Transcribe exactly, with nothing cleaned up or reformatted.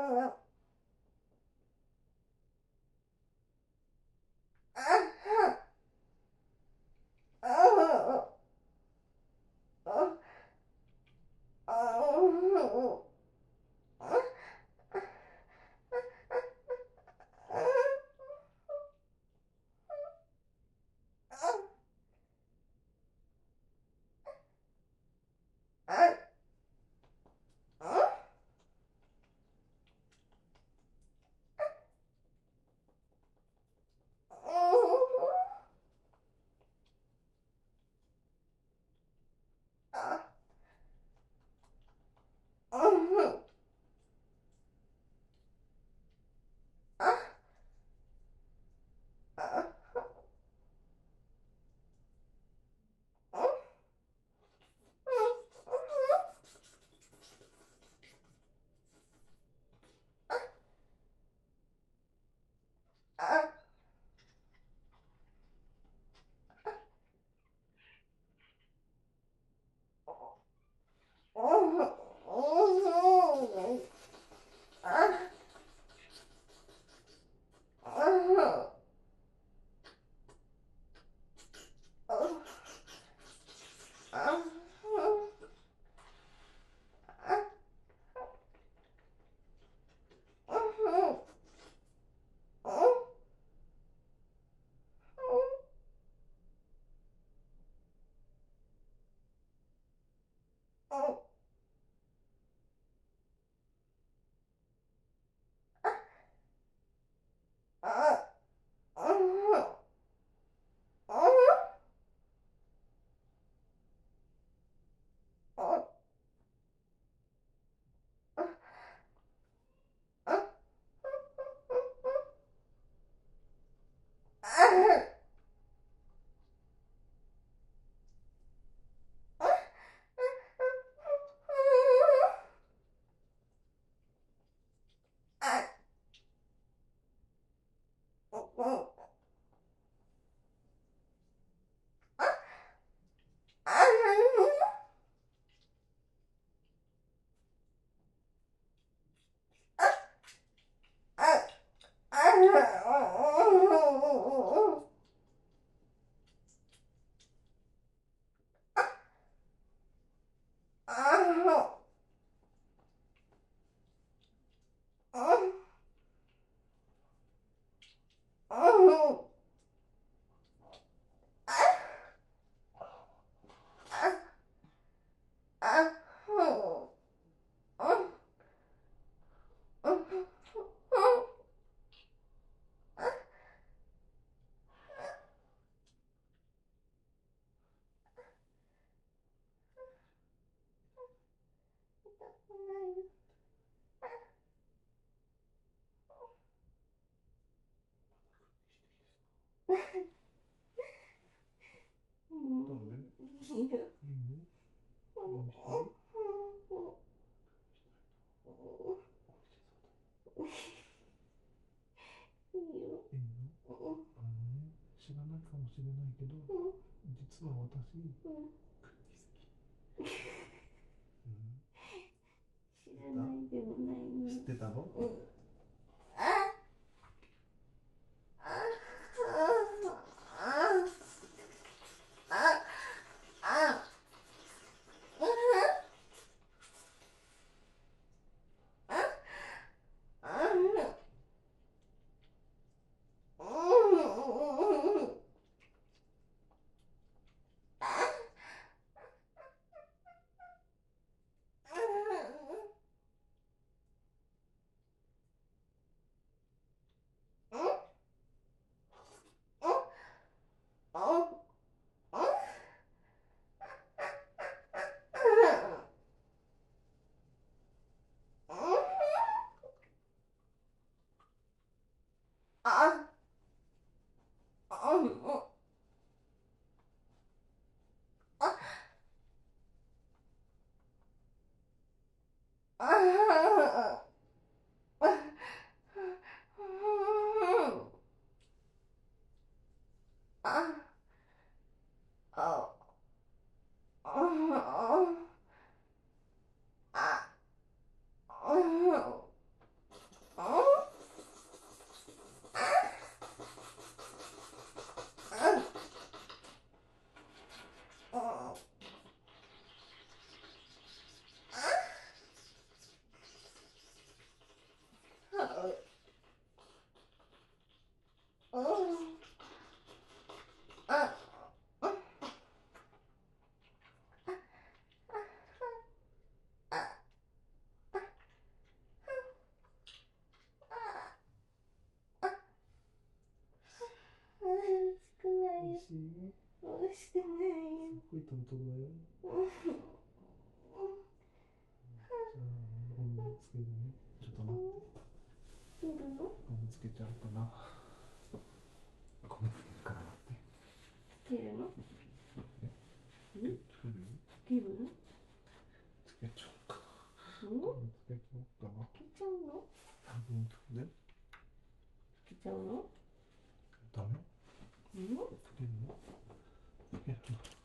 知らないかもしれないけど、実は私、 知らないでもないの。 知ってたの？ トントンだよ。じゃあゴムつけるね。ちょっと待って。 つけるの？ ゴムつけちゃうかな。ゴムつけるから待って。 つけるの？ え、つける？ つけるの？ つけちゃうかな。 うん？ ゴムつけちゃおうかな。 つけちゃうの？ 多分で。 つけちゃうの？ ダメ？ うん？ つけるの？つけるの？